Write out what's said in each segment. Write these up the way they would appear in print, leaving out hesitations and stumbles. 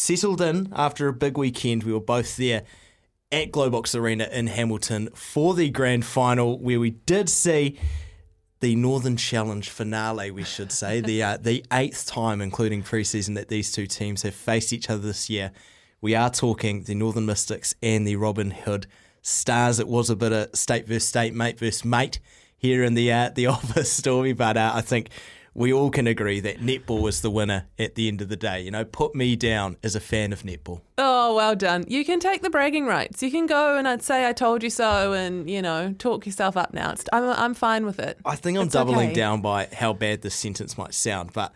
settled in after a big weekend. We were both there at Globox Arena in Hamilton for the grand final, where we did see the Northern Challenge finale, we should say, the 8th time, including pre-season, that these two teams have faced each other this year. We are talking the Northern Mystics and the Robin Hood Stars. It was a bit of state versus state, mate versus mate here in the office, Stormy, but I think we all can agree that netball was the winner at the end of the day. You know, put me down as a fan of netball. Oh, well done. You can take the bragging rights. You can go and I'd say I told you so and, talk yourself up now. I'm fine with it. I think I'm doubling down by how bad this sentence might sound, but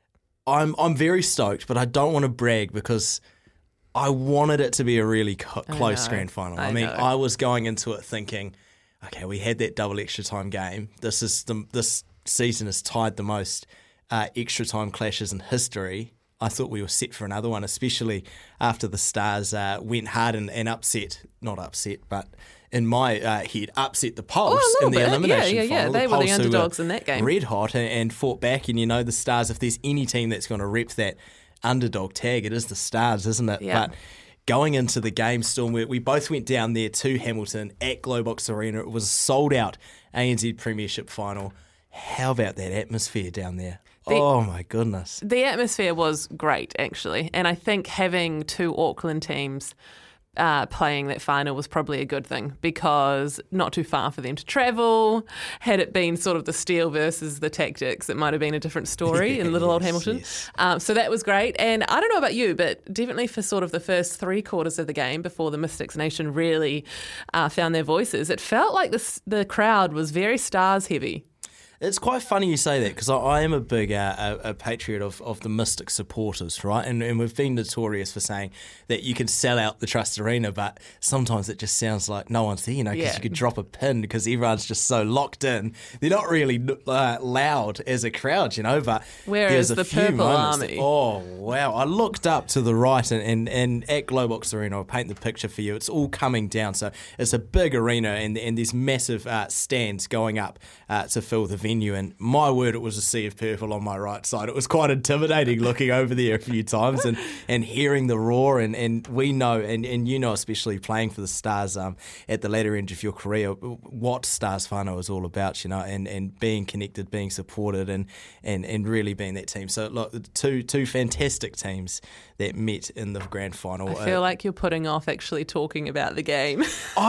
I'm very stoked, but I don't want to brag because I wanted it to be a really close grand final. I mean, I was going into it thinking, okay, we had that double extra time game. This season has tied the most extra time clashes in history. I thought we were set for another one, especially after the Stars went hard and not upset, but in my head, upset the Pulse in the elimination final. They were the underdogs in that game. Red hot and fought back, and the Stars, if there's any team that's going to rep that underdog tag, it is the Stars, isn't it? Yeah. But going into the game, Storm, we both went down there to Hamilton at Globox Arena. It was a sold-out ANZ Premiership final. How about that atmosphere down there? Oh, my goodness. The atmosphere was great, actually. And I think having two Auckland teams playing that final was probably a good thing because not too far for them to travel. Had it been sort of the Steel versus the Tactics, it might have been a different story in little old Hamilton. Yes. So that was great. And I don't know about you, but definitely for sort of the first 3 quarters of the game before the Mystics Nation really found their voices, it felt like the crowd was very Stars heavy. It's quite funny you say that because I am a big a patriot of the Mystic supporters, right? And we've been notorious for saying that you can sell out the Trust Arena, but sometimes it just sounds like no one's there, because you could drop a pin because everyone's just so locked in. They're not really loud as a crowd, but whereas there's a the few Purple moments Army. Oh, wow. I looked up to the right and at Globox Arena, I'll paint the picture for you. It's all coming down. So it's a big arena and there's massive stands going up to fill the venue, and my word, it was a sea of purple on my right side. It was quite intimidating looking over there a few times and hearing the roar, and we know, and especially playing for the Stars at the latter end of your career, what Stars whānau is all about, and being connected, being supported, and really being that team. So look, two fantastic teams that met in the grand final. I feel like you're putting off actually talking about the game.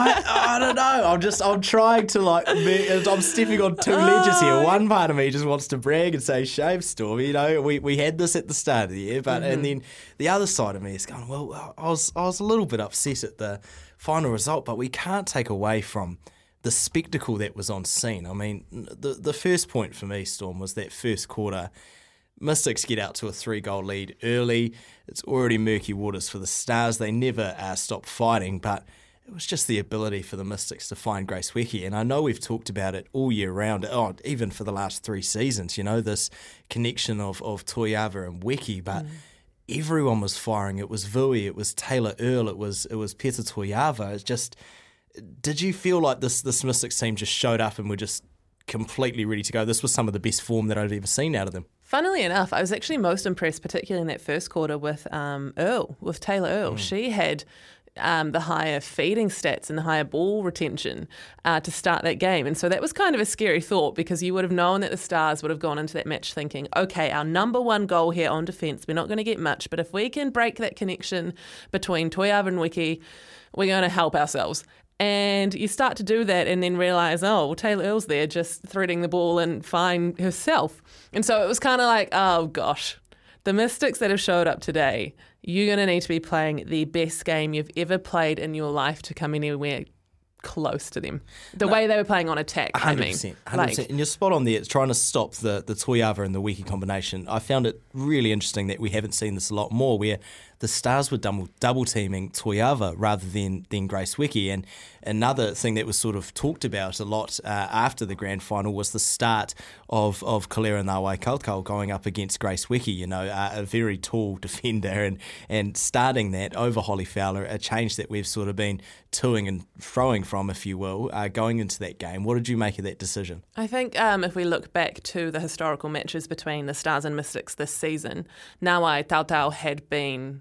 I don't know. I'm trying to I'm stepping on two ledges here. One part of me just wants to brag and say, shame, Stormy. We had this at the start of the year, but and then the other side of me is going, well, I was a little bit upset at the final result, but we can't take away from the spectacle that was on scene. I mean, the first point for me, Storm, was that first quarter. Mystics get out to a 3-goal lead early. It's already murky waters for the Stars. They never stop fighting, but it was just the ability for the Mystics to find Grace Weki. And I know we've talked about it all year round, even for the last 3 seasons, this connection of Toiava and Weki, but everyone was firing. It was Vui, it was Taylor Earl, it was Peta Toiava. It's just, did you feel like this Mystics team just showed up and were just completely ready to go? This was some of the best form that I've ever seen out of them. Funnily enough, I was actually most impressed, particularly in that first quarter with Taylor Earl. She had the higher feeding stats and the higher ball retention to start that game. And so that was kind of a scary thought because you would have known that the Stars would have gone into that match thinking, okay, our number one goal here on defence, we're not going to get much, but if we can break that connection between Toiava and Weki, we're going to help ourselves. And you start to do that and then realise, Taylor Earl's there just threading the ball and fine herself. And so it was kind of like, oh gosh, the Mystics that have showed up today, you're going to need to be playing the best game you've ever played in your life to come anywhere close to them. The way they were playing on attack, 100%, I mean. 100%. And you're spot on there. It's trying to stop the Toiava and the Weki combination. I found it really interesting that we haven't seen this a lot more, where the Stars were double teaming Toiava rather than Grace Weki. And another thing that was sort of talked about a lot after the grand final was the start of Kalera Ngāwai going up against Grace Weki, a very tall defender, and starting that over Holly Fowler, a change that we've sort of been toing and throwing from, if you will, going into that game. What did you make of that decision? I think if we look back to the historical matches between the Stars and Mystics this season, Ngāwai Tautau had been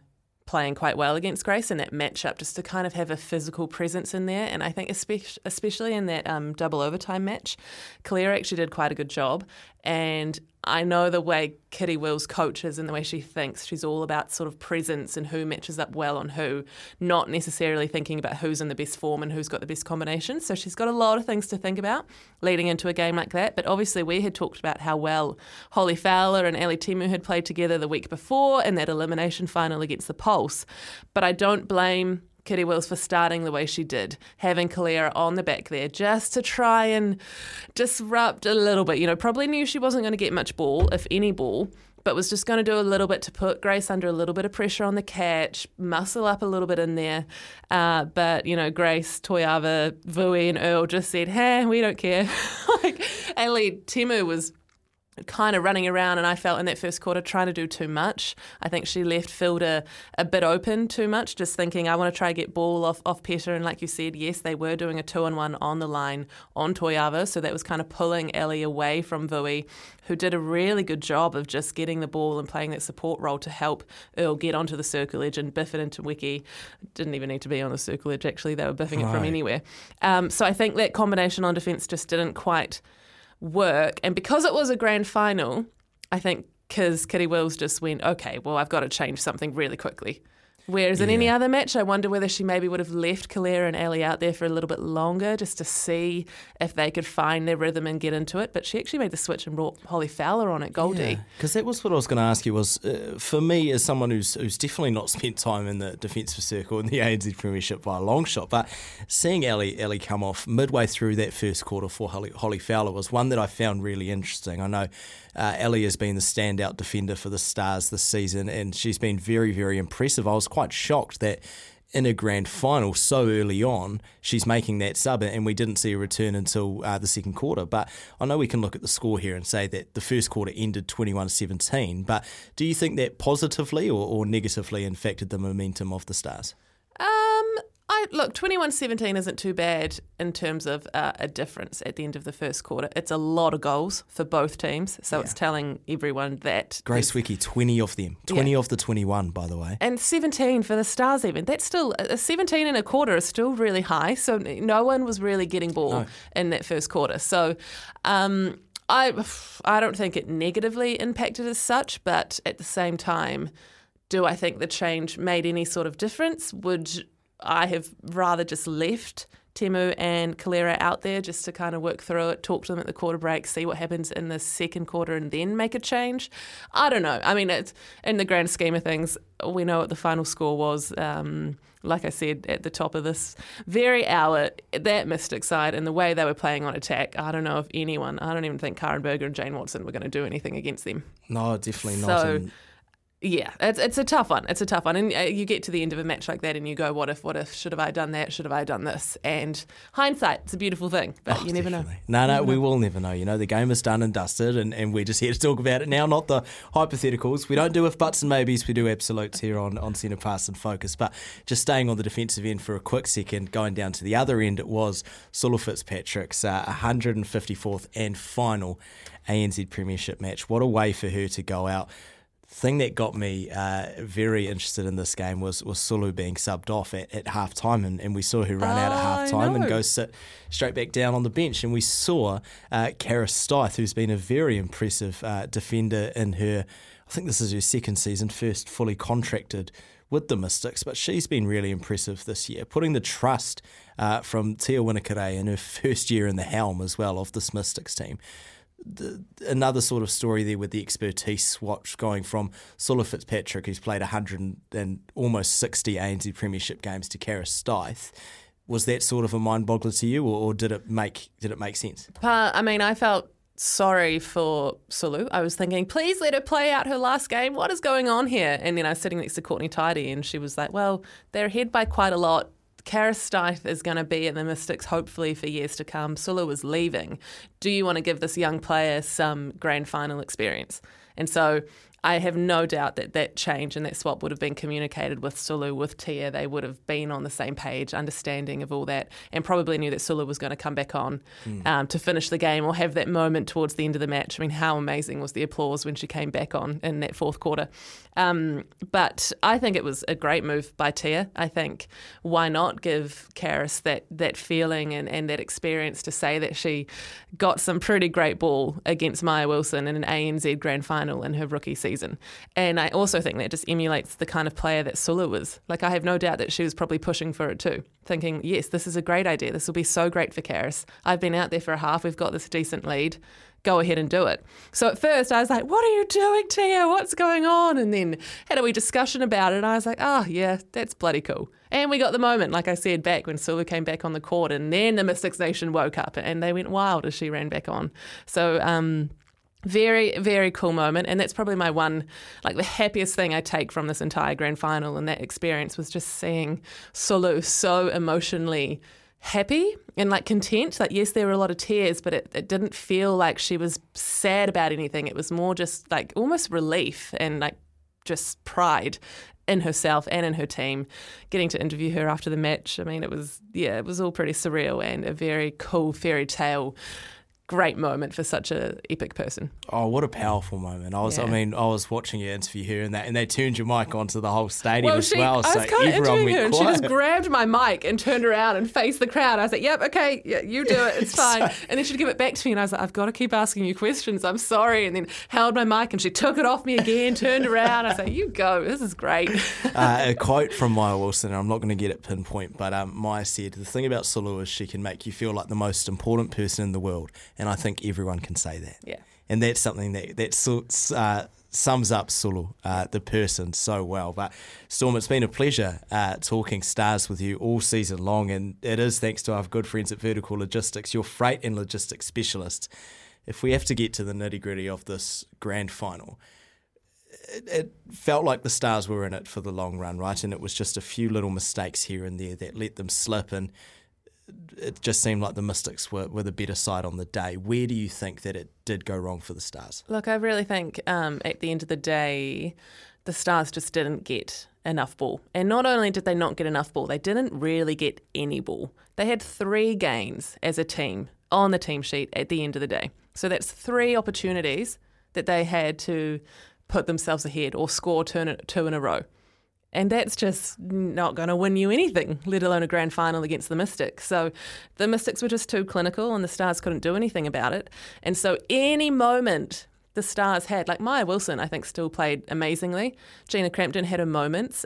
playing quite well against Grace in that matchup, just to kind of have a physical presence in there. And I think especially in that double overtime match, Claire actually did quite a good job. And I know the way Kitty Wills coaches and the way she thinks, she's all about sort of presence and who matches up well on who, not necessarily thinking about who's in the best form and who's got the best combination. So she's got a lot of things to think about leading into a game like that. But obviously we had talked about how well Holly Fowler and Ali Timu had played together the week before in that elimination final against the Pulse. But I don't blame Kitty Wills for starting the way she did, having Kalera on the back there just to try and disrupt a little bit. You know, probably knew she wasn't going to get much ball, if any ball, but was just going to do a little bit to put Grace under a little bit of pressure on the catch, muscle up a little bit in there. But, you know, Grace, Toiava, Vui and Earl just said, hey, we don't care. Like, Ali Timu was kind of running around, and I felt in that first quarter trying to do too much. I think she left Filda a bit open too much, just thinking, I want to try to get ball off Petter. And like you said, yes, they were doing a 2-on-1 on the line on Toiava, so that was kind of pulling Ellie away from Vui, who did a really good job of just getting the ball and playing that support role to help Earl get onto the circle edge and biff it into Wiki. Didn't even need to be on the circle edge, actually. They were biffing it from anywhere. So I think that combination on defence just didn't quite work. And because it was a grand final, I think because Kitty Wills just went, okay, well, I've got to change something really quickly. Whereas in any other match, I wonder whether she maybe would have left Kalera and Ali out there for a little bit longer just to see if they could find their rhythm and get into it. But she actually made the switch and brought Holly Fowler on at Goldie. Because that was what I was going to ask you was, for me as someone who's definitely not spent time in the defensive circle in the ANZ Premiership by a long shot, but seeing Ali come off midway through that first quarter for Holly Fowler was one that I found really interesting. I know Ali has been the standout defender for the Stars this season, and she's been very, very impressive. I was quite shocked that in a grand final so early on she's making that sub, and we didn't see a return until the second quarter. But I know we can look at the score here and say that the first quarter ended 21-17, but do you think that positively or negatively impacted the momentum of the Stars? Look, 21-17 isn't too bad in terms of a difference at the end of the first quarter. It's a lot of goals for both teams, so it's telling everyone that. Grace Wiki, 20 of them. 20 of the 21, by the way. And 17 for the Stars even. That's still, 17 and a quarter is still really high, so no one was really getting ball in that first quarter. So I don't think it negatively impacted as such, but at the same time, do I think the change made any sort of difference? Would I have rather just left Temu and Kalera out there just to kind of work through it, talk to them at the quarter break, see what happens in the second quarter and then make a change? I don't know. I mean, it's in the grand scheme of things, we know what the final score was. Like I said at the top of this very hour, that Mystic side and the way they were playing on attack, I don't know if anyone, I don't even think Karen Berger and Jane Watson were going to do anything against them. No, definitely not. So, yeah, it's a tough one. It's a tough one. And you get to the end of a match like that and you go, what if, should have I done that? Should have I done this? And hindsight, it's a beautiful thing, but you never know. No, we will never know. You know, the game is done and dusted, and we're just here to talk about it now, not the hypotheticals. We don't do if buts and maybes, we do absolutes here on Centre Pass and Focus. But just staying on the defensive end for a quick second, going down to the other end, it was Sulu Fitzpatrick's 154th and final ANZ Premiership match. What a way for her to go out. Thing that got me very interested in this game was Sulu being subbed off at half-time, and we saw her run out at half-time and go sit straight back down on the bench. And we saw Karis Stith, who's been a very impressive defender in her, I think this is her second season, first fully contracted with the Mystics, but she's been really impressive this year, putting the trust from Tia Winakere in her first year in the helm as well of this Mystics team. Another sort of story there with the expertise swatch going from Sulu Fitzpatrick, who's played 100 and almost 60 ANZ Premiership games, to Karis Stith. Was that sort of a mind boggler to you, or did it make sense? I mean, I felt sorry for Sulu. I was thinking, please let her play out her last game. What is going on here? And then I was sitting next to Courtney Tidy, and she was like, well, they're ahead by quite a lot. Karis Stith is going to be in the Mystics hopefully for years to come. Sulu is leaving. Do you want to give this young player some grand final experience? And so I have no doubt that that change and that swap would have been communicated with Sulu, with Tia. They would have been on the same page, understanding of all that, and probably knew that Sulu was going to come back on to finish the game or have that moment towards the end of the match. I mean, how amazing was the applause when she came back on in that fourth quarter. But I think it was a great move by Tia. I think why not give Karis that feeling and that experience to say that she got some pretty great ball against Maya Wilson in an ANZ Grand Final in her rookie season. And I also think that just emulates the kind of player that Sulu was. Like, I have no doubt that she was probably pushing for it too, thinking, yes, this is a great idea. This will be so great for Karis. I've been out there for a half. We've got this decent lead. Go ahead and do it. So at first I was like, what are you doing, Tia? What's going on? And then had a wee discussion about it. And I was like, oh, yeah, that's bloody cool. And we got the moment, like I said, back when Sulu came back on the court, and then the Mystics Nation woke up and they went wild as she ran back on. So very, very cool moment. And that's probably my one, like the happiest thing I take from this entire grand final and that experience was just seeing Sulu so emotionally happy and like content. Like, yes, there were a lot of tears, but it didn't feel like she was sad about anything. It was more just like almost relief and like just pride in herself and in her team. Getting to interview her after the match, I mean, it was all pretty surreal and a very cool fairy tale. Great moment for such a epic person. Oh, what a powerful moment. I was watching you interview her and they turned your mic onto the whole stadium as well. I was kind of interviewing her and she quiet. just grabbed my mic and turned around and faced the crowd. I was like, yep, okay, yeah, you do it, it's fine. And then she'd give it back to me and I was like, I've got to keep asking you questions, I'm sorry. And then held my mic and she took it off me again, turned around. I was like, you go, this is great. A quote from Maya Wilson, and I'm not going to get it pinpoint, but Maya said, the thing about Sulu is she can make you feel like the most important person in the world. And I think everyone can say that. Yeah. And that's something that sums up Sulu, the person, so well. But Storm, it's been a pleasure talking Stars with you all season long, and it is thanks to our good friends at Vertical Logistics, your freight and logistics specialists. If we have to get to the nitty-gritty of this grand final, it felt like the Stars were in it for the long run, right? And it was just a few little mistakes here and there that let them slip, and it just seemed like the Mystics were the better side on the day. Where do you think that it did go wrong for the Stars? Look, I really think at the end of the day, the Stars just didn't get enough ball. And not only did they not get enough ball, they didn't really get any ball. They had 3 gains as a team on the team sheet at the end of the day. So that's 3 opportunities that they had to put themselves ahead or score 2 in a row. And that's just not going to win you anything, let alone a grand final against the Mystics. So the Mystics were just too clinical and the Stars couldn't do anything about it. And so any moment the Stars had, like Maya Wilson, I think still played amazingly. Gina Crampton had her moments.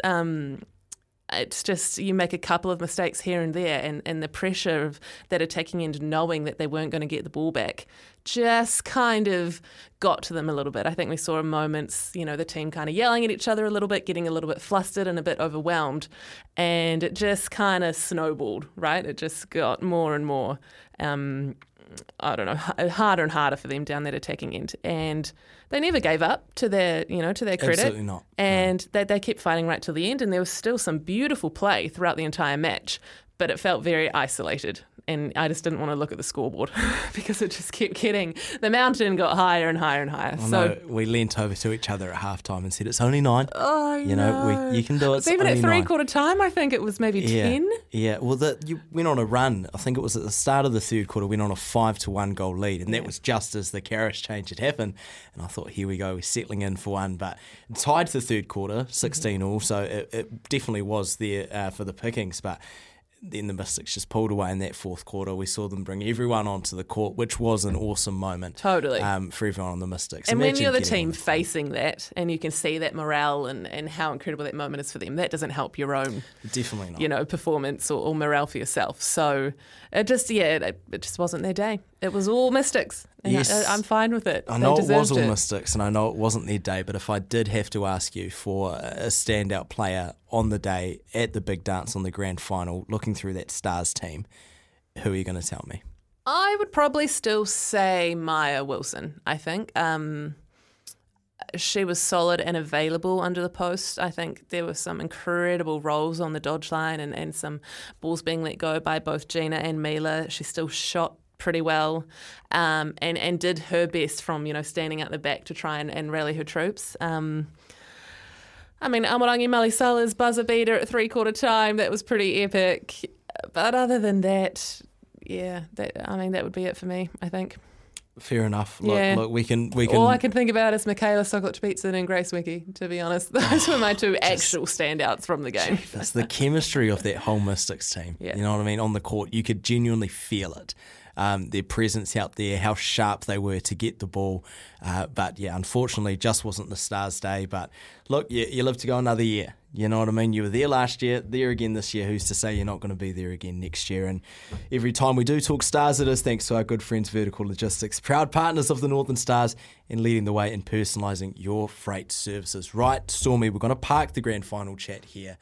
It's just you make a couple of mistakes here and there and the pressure of that attacking end knowing that they weren't going to get the ball back just kind of got to them a little bit. I think we saw moments, the team kind of yelling at each other a little bit, getting a little bit flustered and a bit overwhelmed, and it just kind of snowballed, right? It just got more and more, harder and harder for them down that attacking end. And they never gave up to their credit. Absolutely not. And they kept fighting right till the end, and there was still some beautiful play throughout the entire match, but it felt very isolated. And I just didn't want to look at the scoreboard because it just kept the mountain got higher and higher and higher. So we leant over to each other at halftime and said, it's only 9. Oh, you know, you can do it. It's even only at 9. three-quarter time, I think it was maybe 10. Yeah, well, you went on a run. I think it was at the start of the third quarter, went on a 5-1 goal lead, and that was just as the Karis change had happened. And I thought, here we go, we're settling in for one. But tied to the third quarter, 16-all, so it definitely was there for the pickings. But then the Mystics just pulled away in that fourth quarter. We saw them bring everyone onto the court, which was an awesome moment. Totally. For everyone on the Mystics. And when you're the team facing that and you can see that morale and how incredible that moment is for them, that doesn't help your own definitely not. Performance or morale for yourself. So it just wasn't their day. It was all Mystics. And yes. I'm fine with it. I know it was all Mystics and I know it wasn't their day, but if I did have to ask you for a standout player on the day at the big dance on the grand final, looking through that Stars team, who are you going to tell me? I would probably still say Maya Wilson, I think. She was solid and available under the post. I think there were some incredible rolls on the dodge line and some balls being let go by both Gina and Mila. She still shot pretty well, and did her best from, standing at the back to try and rally her troops. Amorangi Malisala's buzzer beater at 3/4 time, that was pretty epic. But other than that, that would be it for me, I think. Fair enough. Yeah. Look, we can. All I can think about is Michaela Soklich-Beatson and Grace Wicki, to be honest. Those were my two actual standouts from the game. It's the chemistry of that whole Mystics team. Yeah. You know what I mean? On the court, you could genuinely feel it. Their presence out there, how sharp they were to get the ball. But yeah, unfortunately, just wasn't the Stars' day. But look, you live to go another year. You know what I mean? You were there last year, there again this year. Who's to say you're not going to be there again next year? And every time we do talk Stars, it is thanks to our good friends Vertical Logistics, proud partners of the Northern Stars and leading the way in personalising your freight services. Right, Stormy, we're going to park the grand final chat here